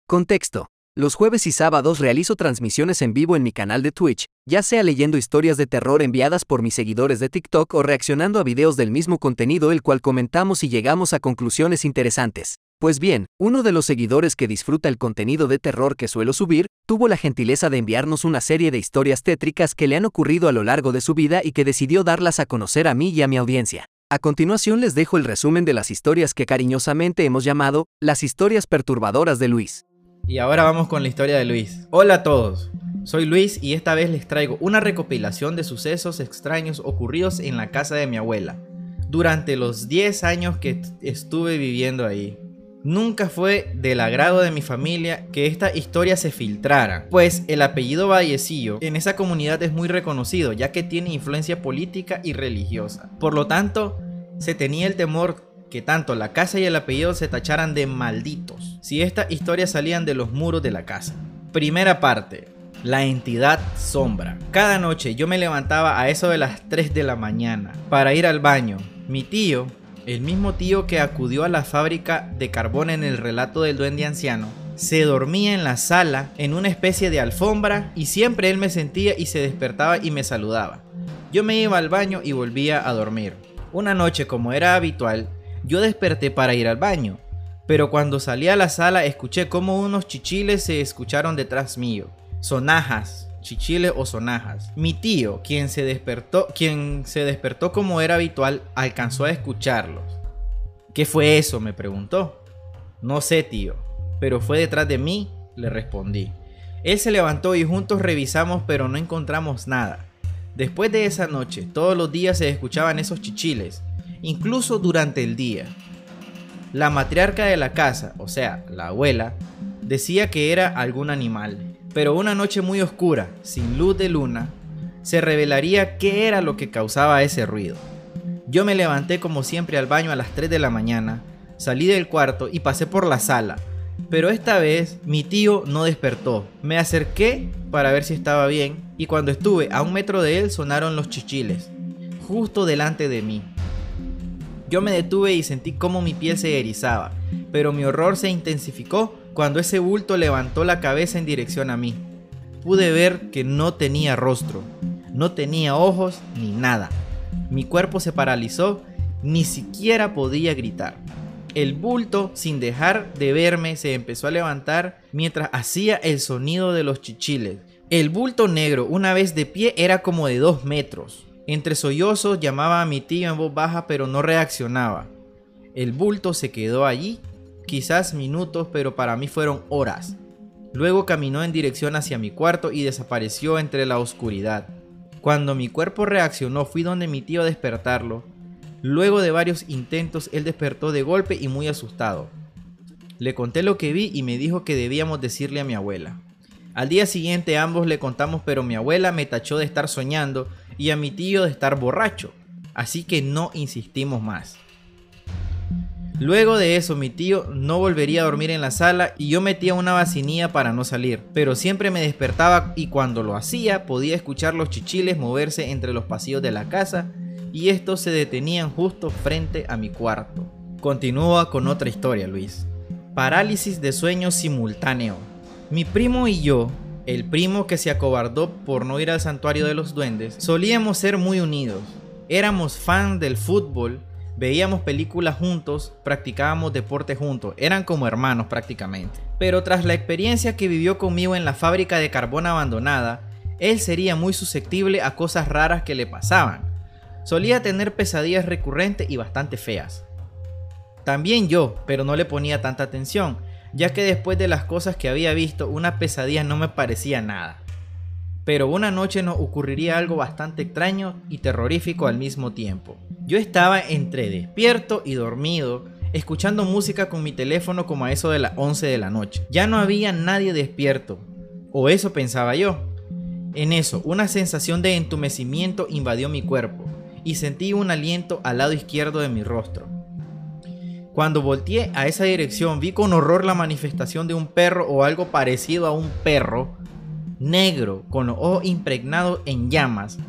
Contexto. Los jueves y sábados realizo transmisiones en vivo en mi canal de Twitch, ya sea leyendo historias de terror enviadas por mis seguidores de TikTok o reaccionando a videos del mismo contenido el cual comentamos y llegamos a conclusiones interesantes. Pues bien, uno de los seguidores que disfruta el contenido de terror que suelo subir, tuvo la gentileza de enviarnos una serie de historias tétricas que le han ocurrido a lo largo de su vida y que decidió darlas a conocer a mí y a mi audiencia. A continuación les dejo el resumen de las historias que cariñosamente hemos llamado las historias perturbadoras de Luis. Y ahora vamos con la historia de Luis. Hola a todos, soy Luis y esta vez les traigo una recopilación de sucesos extraños ocurridos en la casa de mi abuela durante los 10 años que estuve viviendo ahí. Nunca fue del agrado de mi familia que esta historia se filtrara, pues el apellido Vallecillo en esa comunidad es muy reconocido, ya que tiene influencia política y religiosa. Por lo tanto, se tenía el temor que tanto la casa y el apellido se tacharan de malditos si estas historias salían de los muros de la casa. Primera parte. La entidad sombra. Cada noche yo me levantaba a eso de las 3 de la mañana para ir al baño. Mi tío, el mismo tío que acudió a la fábrica de carbón en el relato del duende anciano, se dormía en la sala en una especie de alfombra y siempre él me sentía y se despertaba y me saludaba. Yo me iba al baño y volvía a dormir. Una noche, como era habitual, yo desperté para ir al baño, pero cuando salí a la sala escuché como unos chichiles se escucharon detrás mío. Sonajas, chichiles o sonajas. Mi tío, quien se despertó como era habitual, alcanzó a escucharlos. ¿Qué fue eso?, me preguntó. No sé, tío, pero fue detrás de mí, le respondí. Él se levantó y juntos revisamos, pero no encontramos nada. Después de esa noche, todos los días se escuchaban esos chichiles, incluso durante el día. La matriarca de la casa, o sea, la abuela, decía que era algún animal, pero una noche muy oscura, sin luz de luna, se revelaría qué era lo que causaba ese ruido. Yo me levanté como siempre al baño a las 3 de la mañana, salí del cuarto y pasé por la sala, pero esta vez mi tío no despertó. Me acerqué para ver si estaba bien y cuando estuve a 1 metro de él sonaron los chichiles, justo delante de mí. Yo me detuve y sentí cómo mi piel se erizaba, pero mi horror se intensificó cuando ese bulto levantó la cabeza en dirección a mí. Pude ver que no tenía rostro, no tenía ojos ni nada. Mi cuerpo se paralizó, ni siquiera podía gritar. El bulto, sin dejar de verme, se empezó a levantar mientras hacía el sonido de los chichiles. El bulto negro, una vez de pie, era como de 2 metros. Entre sollozos llamaba a mi tío en voz baja, pero no reaccionaba. El bulto se quedó allí, quizás minutos, pero para mí fueron horas. Luego caminó en dirección hacia mi cuarto y desapareció entre la oscuridad. Cuando mi cuerpo reaccionó, fui donde mi tío a despertarlo. Luego de varios intentos, él despertó de golpe y muy asustado. Le conté lo que vi y me dijo que debíamos decirle a mi abuela. Al día siguiente ambos le contamos, pero mi abuela me tachó de estar soñando y a mi tío de estar borracho, así que no insistimos más. Luego de eso mi tío no volvería a dormir en la sala y yo metía una vacinilla para no salir, pero siempre me despertaba y cuando lo hacía podía escuchar los chichiles moverse entre los pasillos de la casa y estos se detenían justo frente a mi cuarto. Continúa con otra historia, Luis. Parálisis de sueño simultáneo. Mi primo y yo, el primo que se acobardó por no ir al santuario de los duendes, solíamos ser muy unidos. Éramos fan del fútbol, veíamos películas juntos, practicábamos deporte juntos, eran como hermanos prácticamente. Pero tras la experiencia que vivió conmigo en la fábrica de carbón abandonada, él sería muy susceptible a cosas raras que le pasaban. Solía tener pesadillas recurrentes y bastante feas. También yo, pero no le ponía tanta atención, ya que después de las cosas que había visto, una pesadilla no me parecía nada. Pero una noche nos ocurriría algo bastante extraño y terrorífico al mismo tiempo. Yo estaba entre despierto y dormido, escuchando música con mi teléfono como a eso de las 11 de la noche. Ya no había nadie despierto, o eso pensaba yo. En eso, una sensación de entumecimiento invadió mi cuerpo, y sentí un aliento al lado izquierdo de mi rostro. Cuando volteé a esa dirección vi con horror la manifestación de un perro o algo parecido a un perro, negro, con los ojos impregnados en llamas.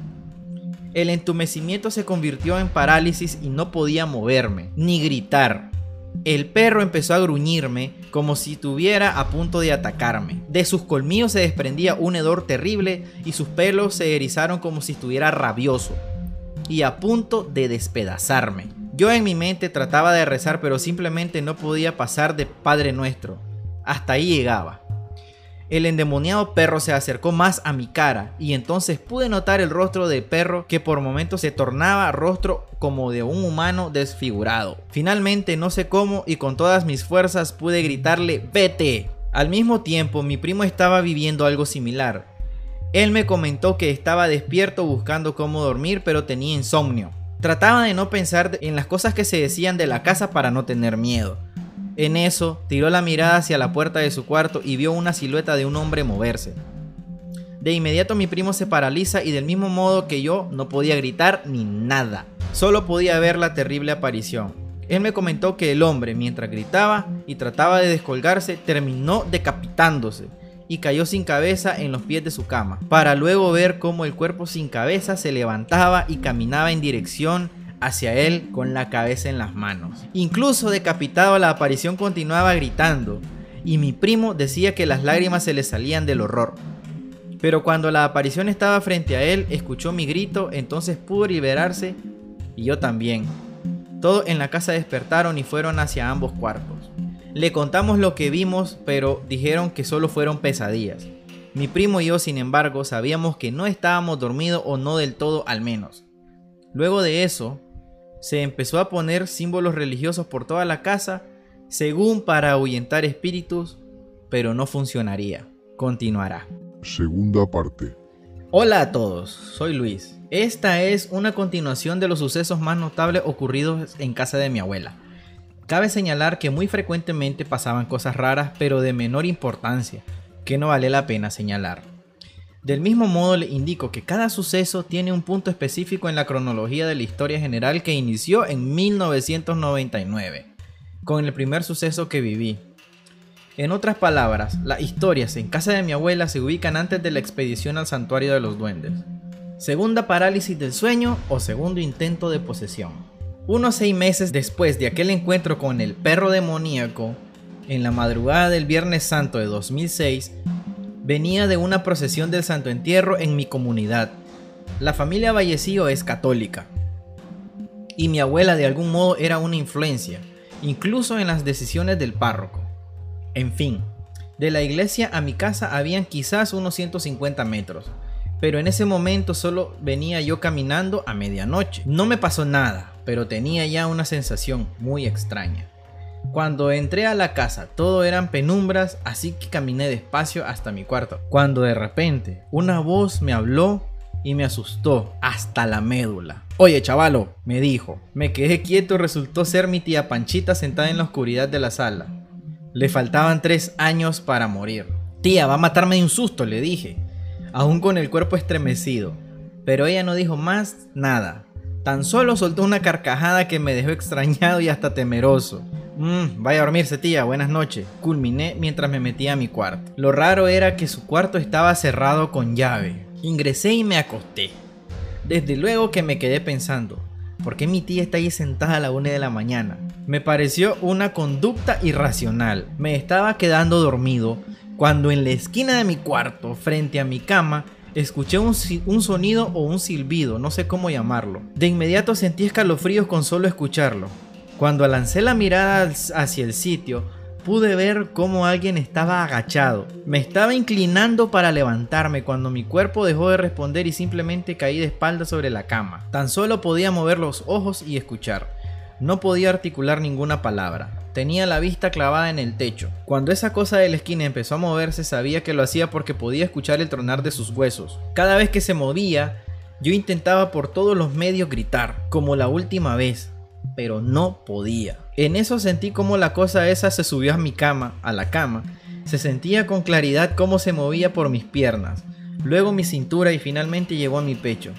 El entumecimiento se convirtió en parálisis y no podía moverme, ni gritar. El perro empezó a gruñirme como si estuviera a punto de atacarme. De sus colmillos se desprendía un hedor terrible y sus pelos se erizaron como si estuviera rabioso y a punto de despedazarme. Yo en mi mente trataba de rezar, pero simplemente no podía pasar de Padre Nuestro. Hasta ahí llegaba. El endemoniado perro se acercó más a mi cara y entonces pude notar el rostro del perro que por momentos se tornaba rostro como de un humano desfigurado. Finalmente, no sé cómo y con todas mis fuerzas pude gritarle ¡vete! Al mismo tiempo, mi primo estaba viviendo algo similar. Él me comentó que estaba despierto buscando cómo dormir, pero tenía insomnio. Trataba de no pensar en las cosas que se decían de la casa para no tener miedo. En eso, tiró la mirada hacia la puerta de su cuarto y vio una silueta de un hombre moverse. De inmediato mi primo se paraliza y del mismo modo que yo no podía gritar ni nada. Solo podía ver la terrible aparición. Él me comentó que el hombre, mientras gritaba y trataba de descolgarse, terminó decapitándose y cayó sin cabeza en los pies de su cama, para luego ver cómo el cuerpo sin cabeza se levantaba y caminaba en dirección hacia él con la cabeza en las manos. Incluso decapitado, la aparición continuaba gritando y mi primo decía que las lágrimas se le salían del horror. Pero cuando la aparición estaba frente a él, escuchó mi grito, entonces pudo liberarse y yo también. Todos en la casa despertaron y fueron hacia ambos cuartos. Le contamos lo que vimos, pero dijeron que solo fueron pesadillas. Mi primo y yo, sin embargo, sabíamos que no estábamos dormidos, o no del todo al menos. Luego de eso, se empezó a poner símbolos religiosos por toda la casa, según para ahuyentar espíritus, pero no funcionaría. Continuará. Segunda parte. Hola a todos, soy Luis. Esta es una continuación de los sucesos más notables ocurridos en casa de mi abuela. Cabe señalar que muy frecuentemente pasaban cosas raras, pero de menor importancia, que no vale la pena señalar. Del mismo modo le indico que cada suceso tiene un punto específico en la cronología de la historia general que inició en 1999, con el primer suceso que viví. En otras palabras, las historias en casa de mi abuela se ubican antes de la expedición al santuario de los duendes. Segunda parálisis del sueño o segundo intento de posesión. Unos 6 meses después de aquel encuentro con el perro demoníaco, en la madrugada del Viernes Santo de 2006, venía de una procesión del Santo Entierro en mi comunidad. La familia Vallecillo es católica y mi abuela de algún modo era una influencia, incluso en las decisiones del párroco. En fin, de la iglesia a mi casa habían quizás unos 150 metros, pero en ese momento solo venía yo caminando a medianoche. No me pasó nada, pero tenía ya una sensación muy extraña. Cuando entré a la casa todo eran penumbras, así que caminé despacio hasta mi cuarto, cuando de repente una voz me habló y me asustó hasta la médula. Oye chavalo, me dijo. Me quedé quieto, resultó ser mi tía Panchita sentada en la oscuridad de la sala. Le faltaban 3 años para morir. Tía, va a matarme de un susto, le dije, aún con el cuerpo estremecido, pero ella no dijo más nada. Tan solo soltó una carcajada que me dejó extrañado y hasta temeroso. Vaya a dormirse tía, buenas noches, culminé mientras me metía a mi cuarto. Lo raro era que su cuarto estaba cerrado con llave. Ingresé y me acosté. Desde luego que me quedé pensando, ¿por qué mi tía está ahí sentada a la 1 de la mañana? Me pareció una conducta irracional. Me estaba quedando dormido cuando en la esquina de mi cuarto, frente a mi cama, escuché un sonido o un silbido, no sé cómo llamarlo. De inmediato sentí escalofríos con solo escucharlo. Cuando lancé la mirada hacia el sitio, pude ver cómo alguien estaba agachado. Me estaba inclinando para levantarme cuando mi cuerpo dejó de responder y simplemente caí de espaldas sobre la cama. Tan solo podía mover los ojos y escuchar. No podía articular ninguna palabra. Tenía la vista clavada en el techo. Cuando esa cosa de la esquina empezó a moverse, sabía que lo hacía porque podía escuchar el tronar de sus huesos. Cada vez que se movía, yo intentaba por todos los medios gritar, como la última vez, pero no podía. En eso sentí como la cosa esa se subió a la cama. Se sentía con claridad cómo se movía por mis piernas, luego mi cintura y finalmente llegó a mi pecho.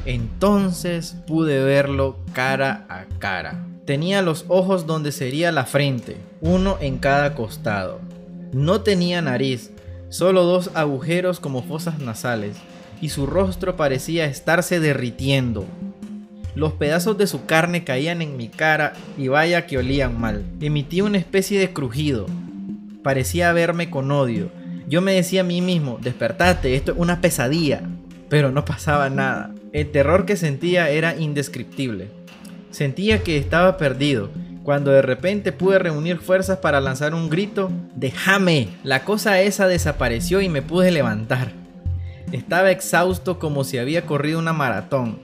Entonces pude verlo cara a cara. Tenía los ojos donde sería la frente, uno en cada costado. No tenía nariz, solo 2 agujeros como fosas nasales, y su rostro parecía estarse derritiendo. Los pedazos de su carne caían en mi cara y vaya que olían mal. Emitía una especie de crujido. Parecía verme con odio. Yo me decía a mí mismo, despertate, esto es una pesadilla. Pero no pasaba nada. El terror que sentía era indescriptible. Sentía que estaba perdido, cuando de repente pude reunir fuerzas para lanzar un grito, ¡déjame! La cosa esa desapareció y me pude levantar. Estaba exhausto como si había corrido una maratón.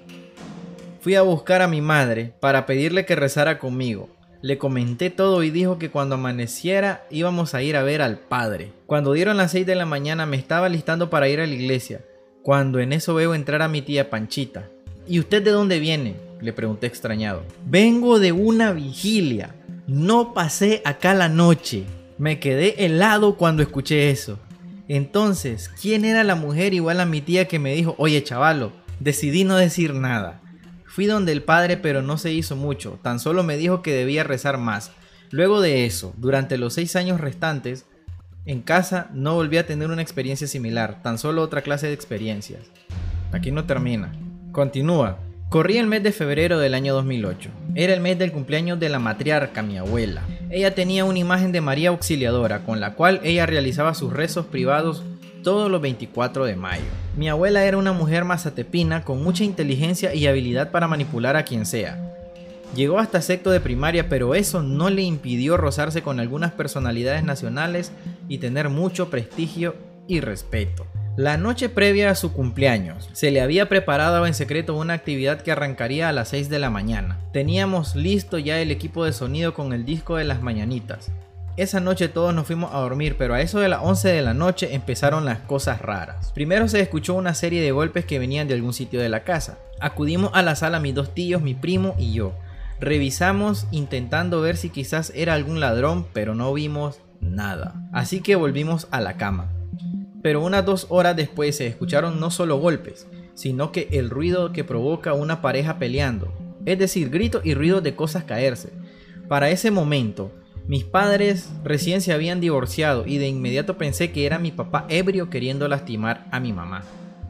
Fui a buscar a mi madre para pedirle que rezara conmigo. Le comenté todo y dijo que cuando amaneciera íbamos a ir a ver al padre. Cuando dieron las 6 de la mañana me estaba listando para ir a la iglesia, cuando en eso veo entrar a mi tía Panchita. ¿Y usted de dónde viene?, le pregunté extrañado. Vengo de una vigilia. No pasé acá la noche. Me quedé helado cuando escuché eso. Entonces, ¿quién era la mujer igual a mi tía que me dijo, oye chavalo? Decidí no decir nada. Fui donde el padre, pero no se hizo mucho, tan solo me dijo que debía rezar más. Luego de eso, durante los 6 años restantes, en casa no volví a tener una experiencia similar, tan solo otra clase de experiencias. Aquí no termina. Continúa. Corría el mes de febrero del año 2008. Era el mes del cumpleaños de la matriarca, mi abuela. Ella tenía una imagen de María Auxiliadora, con la cual ella realizaba sus rezos privados todos los 24 de mayo. Mi abuela era una mujer mazatepina con mucha inteligencia y habilidad para manipular a quien sea. Llegó hasta sexto de primaria, pero eso no le impidió rozarse con algunas personalidades nacionales y tener mucho prestigio y respeto. La noche previa a su cumpleaños, se le había preparado en secreto una actividad que arrancaría a las 6 de la mañana. Teníamos listo ya el equipo de sonido con el disco de las mañanitas. Esa noche todos nos fuimos a dormir, pero a eso de las 11 de la noche empezaron las cosas raras. Primero se escuchó una serie de golpes que venían de algún sitio de la casa. Acudimos a la sala mis 2 tíos, mi primo y yo. Revisamos intentando ver si quizás era algún ladrón, pero no vimos nada. Así que volvimos a la cama. Pero unas 2 horas después se escucharon no solo golpes, sino que el ruido que provoca una pareja peleando. Es decir, gritos y ruidos de cosas caerse. Para ese momento, mis padres recién se habían divorciado y de inmediato pensé que era mi papá ebrio queriendo lastimar a mi mamá.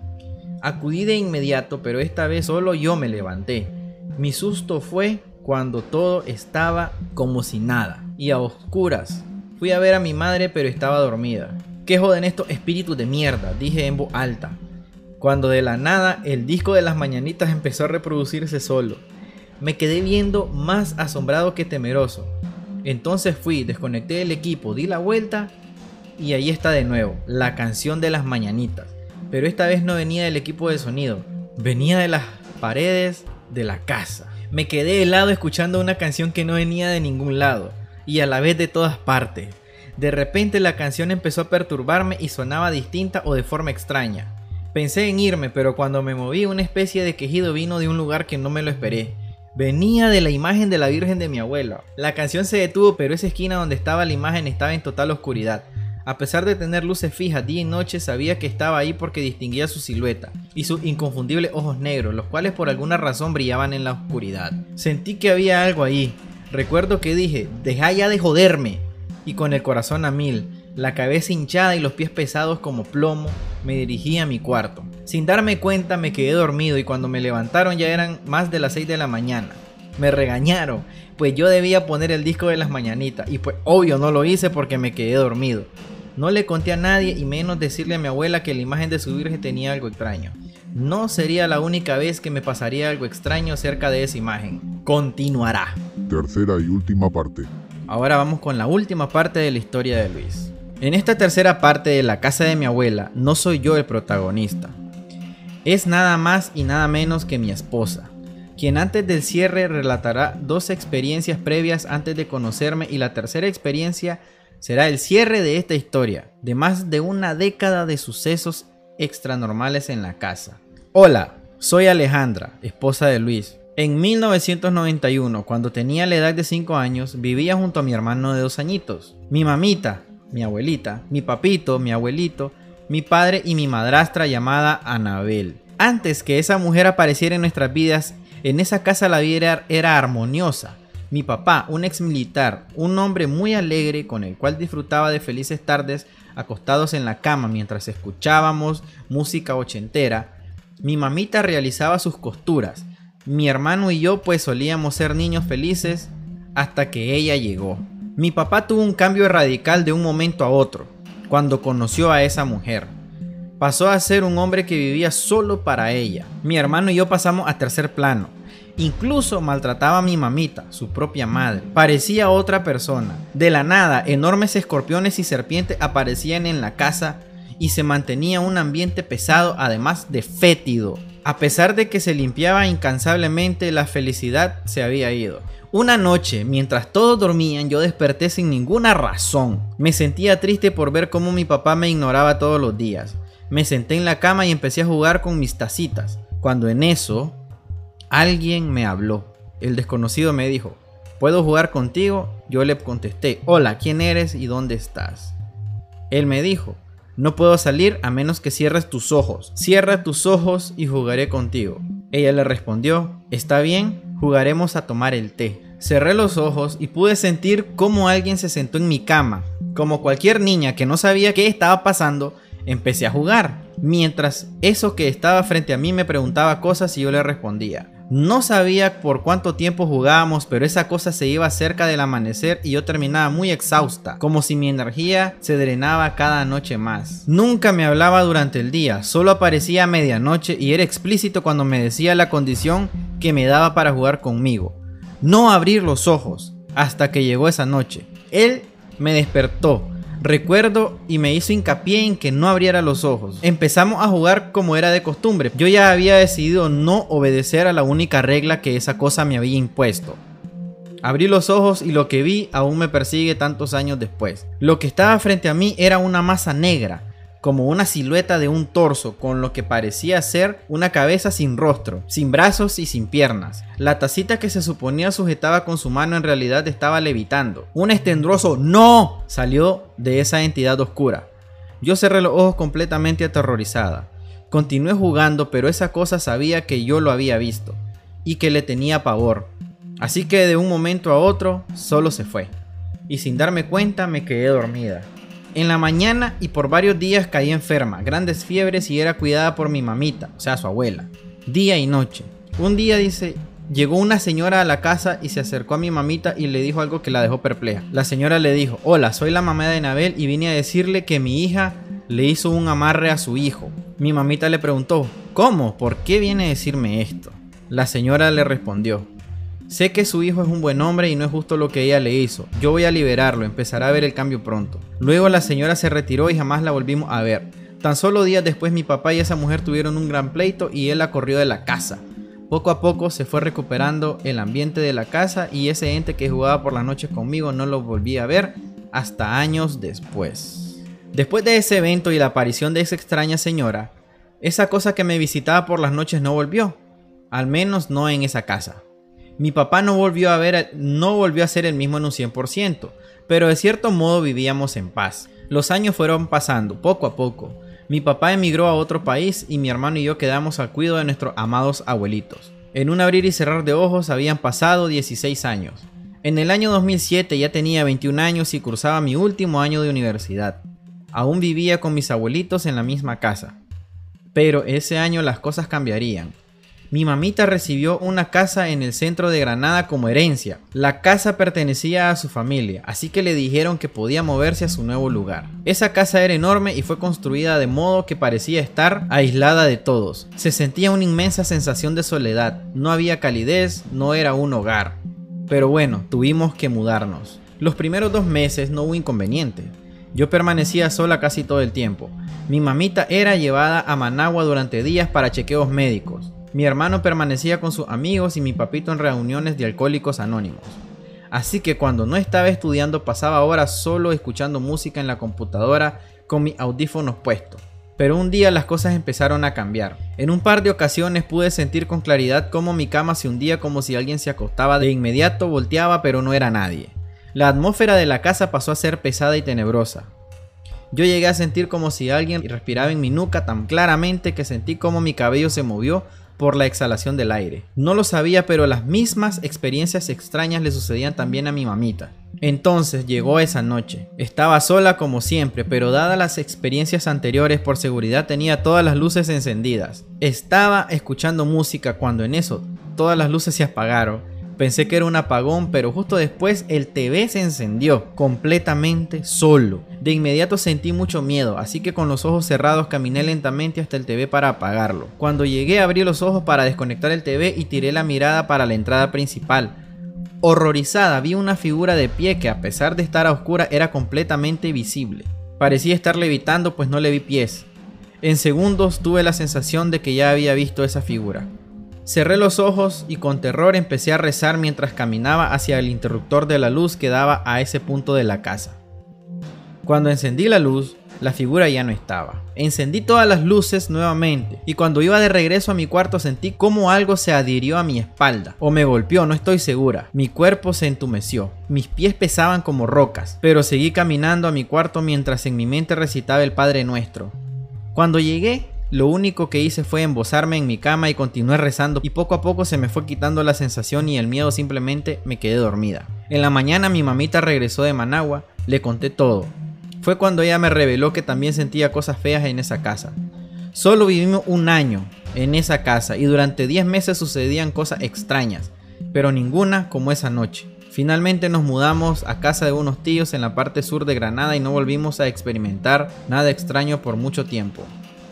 Acudí de inmediato, pero esta vez solo yo me levanté. Mi susto fue cuando todo estaba como si nada y a oscuras. Fui a ver a mi madre, pero estaba dormida. ¿Qué joden estos espíritus de mierda?, dije en voz alta, cuando de la nada el disco de las mañanitas empezó a reproducirse solo. Me quedé viendo más asombrado que temeroso. Entonces fui, desconecté el equipo, di la vuelta y ahí está de nuevo, la canción de las mañanitas. Pero esta vez no venía del equipo de sonido, venía de las paredes de la casa. Me quedé helado escuchando una canción que no venía de ningún lado y a la vez de todas partes. De repente la canción empezó a perturbarme y sonaba distinta o de forma extraña. Pensé en irme, pero cuando me moví una especie de quejido vino de un lugar que no me lo esperé. Venía de la imagen de la Virgen de mi abuela. La canción se detuvo, pero esa esquina donde estaba la imagen estaba en total oscuridad. A pesar de tener luces fijas día y noche, sabía que estaba ahí porque distinguía su silueta y sus inconfundibles ojos negros, los cuales por alguna razón brillaban en la oscuridad. Sentí que había algo ahí. Recuerdo que dije, deja ya de joderme. Y con el corazón a 1000, la cabeza hinchada y los pies pesados como plomo, me dirigí a mi cuarto. Sin darme cuenta me quedé dormido y cuando me levantaron ya eran más de las 6 de la mañana. Me regañaron, pues yo debía poner el disco de las mañanitas y pues obvio no lo hice porque me quedé dormido. No le conté a nadie y menos decirle a mi abuela que la imagen de su virgen tenía algo extraño. No sería la única vez que me pasaría algo extraño cerca de esa imagen. Continuará. Tercera y última parte. Ahora vamos con la última parte de la historia de Luis. En esta tercera parte de la casa de mi abuela, no soy yo el protagonista. Es nada más y nada menos que mi esposa, quien antes del cierre relatará 2 experiencias previas antes de conocerme y la tercera experiencia será el cierre de esta historia, de más de una década de sucesos extranormales en la casa. Hola, soy Alejandra, esposa de Luis. En 1991, cuando tenía la edad de 5 años, vivía junto a mi hermano de 2 añitos. Mi mamita, mi abuelita, mi papito, mi abuelito, mi padre y mi madrastra llamada Anabel. Antes que esa mujer apareciera en nuestras vidas, en esa casa la vida era armoniosa. Mi papá, un ex militar, un hombre muy alegre con el cual disfrutaba de felices tardes acostados en la cama mientras escuchábamos música ochentera. Mi mamita realizaba sus costuras. Mi hermano y yo pues solíamos ser niños felices hasta que ella llegó. Mi papá tuvo un cambio radical de un momento a otro cuando conoció a esa mujer. Pasó a ser un hombre que vivía solo para ella. Mi hermano y yo pasamos a tercer plano. Incluso maltrataba a mi mamita, su propia madre. Parecía otra persona. De la nada, enormes escorpiones y serpientes aparecían en la casa y se mantenía un ambiente pesado, además de fétido. A pesar de que se limpiaba incansablemente, la felicidad se había ido. Una noche, mientras todos dormían, yo desperté sin ninguna razón. Me sentía triste por ver cómo mi papá me ignoraba todos los días. Me senté en la cama y empecé a jugar con mis tacitas. Cuando en eso, alguien me habló. El desconocido me dijo: ¿puedo jugar contigo? Yo le contesté: hola, ¿quién eres y dónde estás? Él me dijo: no puedo salir a menos que cierres tus ojos. Cierra tus ojos y jugaré contigo. Ella le respondió: está bien, jugaremos a tomar el té. Cerré los ojos y pude sentir cómo alguien se sentó en mi cama. Como cualquier niña que no sabía qué estaba pasando, empecé a jugar. Mientras eso que estaba frente a mí me preguntaba cosas y yo le respondía. No sabía por cuánto tiempo jugábamos, pero esa cosa se iba cerca del amanecer y yo terminaba muy exhausta, como si mi energía se drenaba cada noche más. Nunca me hablaba durante el día, solo aparecía a medianoche y era explícito cuando me decía la condición que me daba para jugar conmigo: no abrir los ojos. Hasta que llegó esa noche. Él me despertó, recuerdo, y me hizo hincapié en que no abriera los ojos. Empezamos a jugar como era de costumbre. Yo ya había decidido no obedecer a la única regla que esa cosa me había impuesto. Abrí los ojos y lo que vi aún me persigue tantos años después. Lo que estaba frente a mí era una masa negra, como una silueta de un torso, con lo que parecía ser una cabeza sin rostro, sin brazos y sin piernas. La tacita que se suponía sujetaba con su mano en realidad estaba levitando. Un estenduroso ¡no! Salió de esa entidad oscura. Yo cerré los ojos completamente aterrorizada. Continué jugando, pero esa cosa sabía que yo lo había visto y que le tenía pavor. Así que de un momento a otro solo se fue. Y sin darme cuenta me quedé dormida. En la mañana y por varios días caí enferma, grandes fiebres, y era cuidada por mi mamita, o sea, su abuela, día y noche. Un día, dice, llegó una señora a la casa y se acercó a mi mamita y le dijo algo que la dejó perpleja. La señora le dijo: hola, soy la mamá de Nabel y vine a decirle que mi hija le hizo un amarre a su hijo. Mi mamita le preguntó: ¿cómo? ¿Por qué viene a decirme esto? La señora le respondió: sé que su hijo es un buen hombre y no es justo lo que ella le hizo. Yo voy a liberarlo, empezará a ver el cambio pronto. Luego la señora se retiró y jamás la volvimos a ver. Tan solo días después mi papá y esa mujer tuvieron un gran pleito y él la corrió de la casa. Poco a poco se fue recuperando el ambiente de la casa y ese ente que jugaba por las noches conmigo no lo volví a ver hasta años después. Después de ese evento y la aparición de esa extraña señora, esa cosa que me visitaba por las noches no volvió. Al menos no en esa casa. Mi papá no volvió a ser el mismo en un 100%, pero de cierto modo vivíamos en paz. Los años fueron pasando, poco a poco. Mi papá emigró a otro país y mi hermano y yo quedamos al cuidado de nuestros amados abuelitos. En un abrir y cerrar de ojos habían pasado 16 años. En el año 2007 ya tenía 21 años y cursaba mi último año de universidad. Aún vivía con mis abuelitos en la misma casa. Pero ese año las cosas cambiarían. Mi mamita recibió una casa en el centro de Granada como herencia. La casa pertenecía a su familia, así que le dijeron que podía moverse a su nuevo lugar. Esa casa era enorme y fue construida de modo que parecía estar aislada de todos. Se sentía una inmensa sensación de soledad, no había calidez, no era un hogar. Pero bueno, tuvimos que mudarnos. Los primeros 2 meses no hubo inconveniente. Yo permanecía sola casi todo el tiempo. Mi mamita era llevada a Managua durante días para chequeos médicos. Mi hermano permanecía con sus amigos y mi papito en reuniones de alcohólicos anónimos. Así que cuando no estaba estudiando pasaba horas solo escuchando música en la computadora con mis audífonos puestos. Pero un día las cosas empezaron a cambiar. En un par de ocasiones pude sentir con claridad cómo mi cama se hundía como si alguien se acostaba. De inmediato volteaba, pero no era nadie. La atmósfera de la casa pasó a ser pesada y tenebrosa. Yo llegué a sentir como si alguien respiraba en mi nuca tan claramente que sentí como mi cabello se movió por la exhalación del aire. No lo sabía, pero las mismas experiencias extrañas le sucedían también a mi mamita. Entonces llegó esa noche. Estaba sola como siempre, pero dadas las experiencias anteriores, por seguridad tenía todas las luces encendidas. Estaba escuchando música cuando en eso, todas las luces se apagaron. Pensé que era un apagón, pero justo después el TV se encendió completamente solo. De inmediato sentí mucho miedo, así que con los ojos cerrados caminé lentamente hasta el TV para apagarlo. Cuando llegué abrí los ojos para desconectar el TV y tiré la mirada para la entrada principal. Horrorizada vi una figura de pie que a pesar de estar a oscura era completamente visible. Parecía estar levitando pues no le vi pies. En segundos tuve la sensación de que ya había visto esa figura. Cerré los ojos y con terror empecé a rezar mientras caminaba hacia el interruptor de la luz que daba a ese punto de la casa. Cuando encendí la luz, la figura ya no estaba. Encendí todas las luces nuevamente y cuando iba de regreso a mi cuarto sentí como algo se adhirió a mi espalda o me golpeó, no estoy segura. Mi cuerpo se entumeció, mis pies pesaban como rocas, pero seguí caminando a mi cuarto mientras en mi mente recitaba el Padre Nuestro. Cuando llegué, lo único que hice fue embozarme en mi cama y continué rezando y poco a poco se me fue quitando la sensación y el miedo, simplemente me quedé dormida. En la mañana mi mamita regresó de Managua, le conté todo. Fue cuando ella me reveló que también sentía cosas feas en esa casa. Solo vivimos un año en esa casa y durante 10 meses sucedían cosas extrañas, pero ninguna como esa noche. Finalmente nos mudamos a casa de unos tíos en la parte sur de Granada y no volvimos a experimentar nada extraño por mucho tiempo.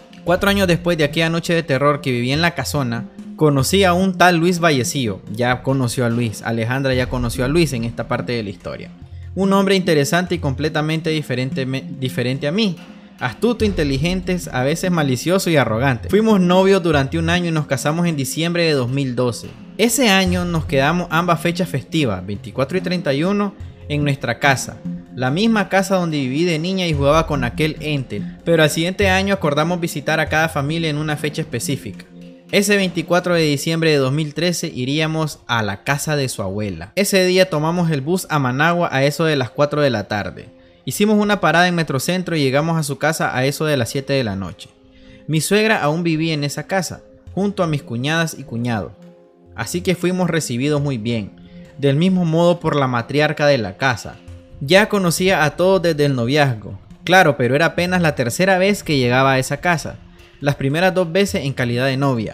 4 años después de aquella noche de terror que viví en la casona, conocí a un tal Luis Vallecillo. Ya conoció a Luis, Alejandra ya conoció a Luis en esta parte de la historia. Un hombre interesante y completamente diferente a mí. Astuto, inteligente, a veces malicioso y arrogante. Fuimos novios durante un año y nos casamos en diciembre de 2012. Ese año nos quedamos ambas fechas festivas, 24 y 31, en nuestra casa. La misma casa donde viví de niña y jugaba con aquel ente. Pero al siguiente año acordamos visitar a cada familia en una fecha específica. Ese 24 de diciembre de 2013 iríamos a la casa de su abuela. Ese día tomamos el bus a Managua a eso de las 4 de la tarde. Hicimos una parada en Metrocentro y llegamos a su casa a eso de las 7 de la noche. Mi suegra aún vivía en esa casa, junto a mis cuñadas y cuñados. Así que fuimos recibidos muy bien, del mismo modo por la matriarca de la casa. Ya conocía a todos desde el noviazgo, claro, pero era apenas la tercera vez que llegaba a esa casa, las primeras 2 veces en calidad de novia.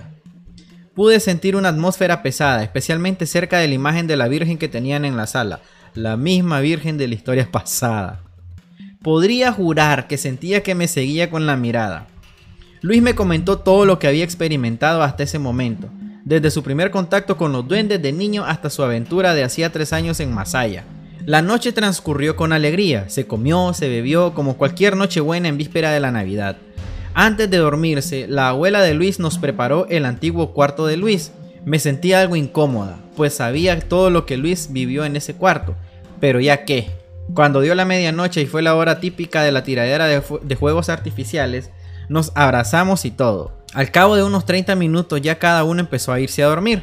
Pude sentir una atmósfera pesada, especialmente cerca de la imagen de la Virgen que tenían en la sala, la misma Virgen de la historia pasada. Podría jurar que sentía que me seguía con la mirada. Luis me comentó todo lo que había experimentado hasta ese momento, desde su primer contacto con los duendes de niño hasta su aventura de hacía 3 años en Masaya. La noche transcurrió con alegría, se comió, se bebió, como cualquier noche buena en víspera de la Navidad. Antes de dormirse, la abuela de Luis nos preparó el antiguo cuarto de Luis. Me sentía algo incómoda, pues sabía todo lo que Luis vivió en ese cuarto, pero ya qué. Cuando dio la medianoche y fue la hora típica de la tiradera de juegos artificiales, nos abrazamos y todo. Al cabo de unos 30 minutos ya cada uno empezó a irse a dormir.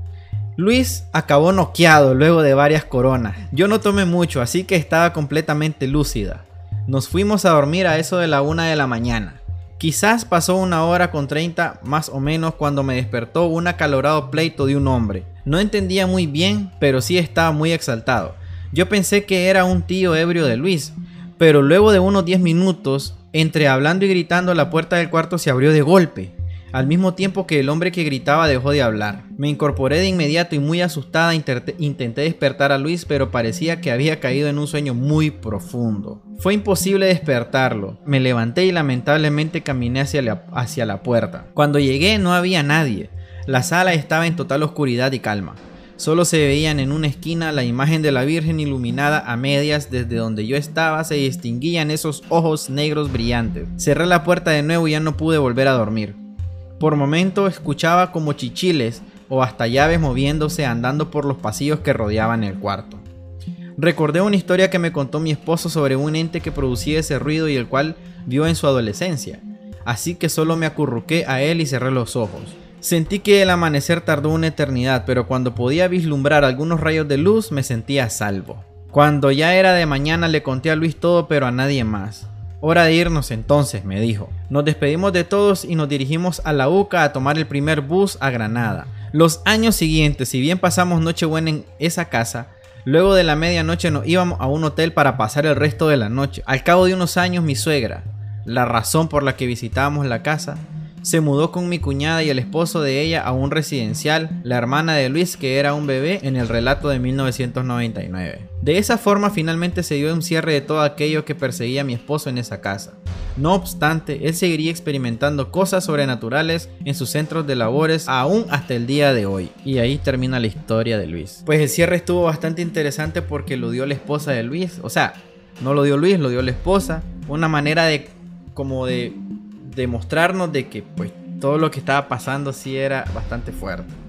Luis acabó noqueado luego de varias coronas. Yo no tomé mucho, así que estaba completamente lúcida. Nos fuimos a dormir a eso de la 1 de la mañana. Quizás pasó 1 hora con 30 más o menos cuando me despertó un acalorado pleito de un hombre. No entendía muy bien, pero sí estaba muy exaltado. Yo pensé que era un tío ebrio de Luis, pero luego de unos 10 minutos, entre hablando y gritando, la puerta del cuarto se abrió de golpe. Al mismo tiempo que el hombre que gritaba dejó de hablar. Me incorporé de inmediato y muy asustada intenté despertar a Luis, pero parecía que había caído en un sueño muy profundo. Fue imposible despertarlo. Me levanté y lamentablemente caminé hacia la puerta. Cuando llegué no había nadie. La sala estaba en total oscuridad y calma. Solo se veían en una esquina la imagen de la Virgen iluminada a medias. Desde donde yo estaba se distinguían esos ojos negros brillantes. Cerré la puerta de nuevo y ya no pude volver a dormir. Por momentos escuchaba como chichiles o hasta llaves moviéndose andando por los pasillos que rodeaban el cuarto. Recordé una historia que me contó mi esposo sobre un ente que producía ese ruido y el cual vio en su adolescencia. Así que solo me acurruqué a él y cerré los ojos. Sentí que el amanecer tardó una eternidad, pero cuando podía vislumbrar algunos rayos de luz me sentía a salvo. Cuando ya era de mañana le conté a Luis todo, pero a nadie más. Hora de irnos entonces, me dijo. Nos despedimos de todos y nos dirigimos a la UCA a tomar el primer bus a Granada. Los años siguientes, si bien pasamos Nochebuena en esa casa, luego de la medianoche nos íbamos a un hotel para pasar el resto de la noche. Al cabo de unos años mi suegra, la razón por la que visitábamos la casa, se mudó con mi cuñada y el esposo de ella a un residencial, la hermana de Luis, que era un bebé, en el relato de 1999. De esa forma finalmente se dio un cierre de todo aquello que perseguía a mi esposo en esa casa. No obstante, él seguiría experimentando cosas sobrenaturales en sus centros de labores aún hasta el día de hoy. Y ahí termina la historia de Luis. Pues el cierre estuvo bastante interesante porque lo dio la esposa de Luis. O sea, no lo dio Luis, lo dio la esposa. Una manera de mostrarnos de que pues todo lo que estaba pasando sí era bastante fuerte.